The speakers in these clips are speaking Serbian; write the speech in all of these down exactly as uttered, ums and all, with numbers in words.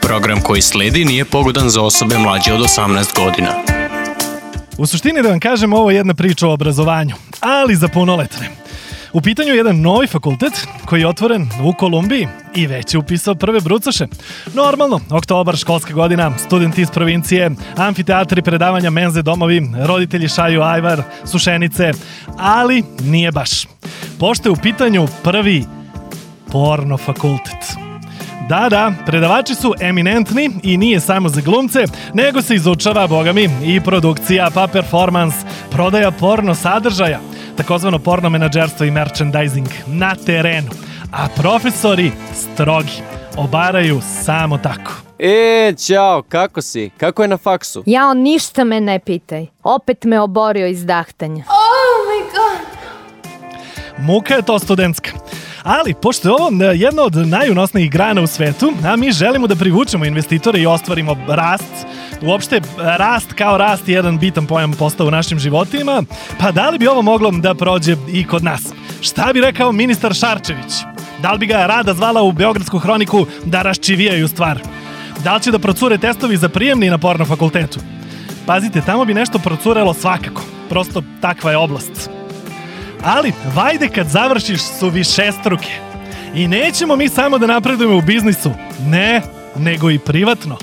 Program koji sledi nije pogodan za osobe mlađe od osamnaest godina. U suštini da vam kažem, ovo je jedna priča o obrazovanju, ali za punoletne. U pitanju je jedan novi fakultet koji je otvoren u Kolumbiji i već je upisao prve brucoše. Normalno, oktobar, školska godina, studenti iz provincije, amfiteatri, predavanja, menze, domovi, roditelji šaju ajvar, sušenice, ali nije baš. Pošto je u pitanju prvi porno fakultet. Da, da, predavači su eminentni i nije samo za glumce, nego se izučava, bogami, i produkcija, pa performans, prodaja porno sadržaja, takozvano porno menadžerstvo i merchandising na terenu. A profesori strogi, obaraju samo tako. E, ćao, kako si? Kako je na faksu? Jao, ništa me ne pitaj. Opet me oborio iz dahtanja. Oh my god! Muka je to studentska. Ali, pošto je ovo jedna od najunosnijih grana u svetu, a mi želimo da privučemo investitore i ostvarimo rast, uopšte rast kao rast je jedan bitan pojam postao u našim životima, pa da li bi ovo moglo da prođe i kod nas? Šta bi rekao ministar Šarčević? Da li bi ga Rada zvala u Beogradsku hroniku da raščivijaju stvar? Da li će da procure testovi za prijemni na porno fakultetu? Pazite, tamo bi nešto procurelo svakako. Prosto takva je oblast. Ali, vajde kad završiš su višestruke. I nećemo mi samo da napredujemo u biznisu. Ne, nego i privatno.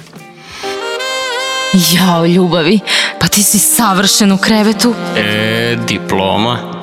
Jao, ljubavi, pa ti si savršen u krevetu. E, diploma.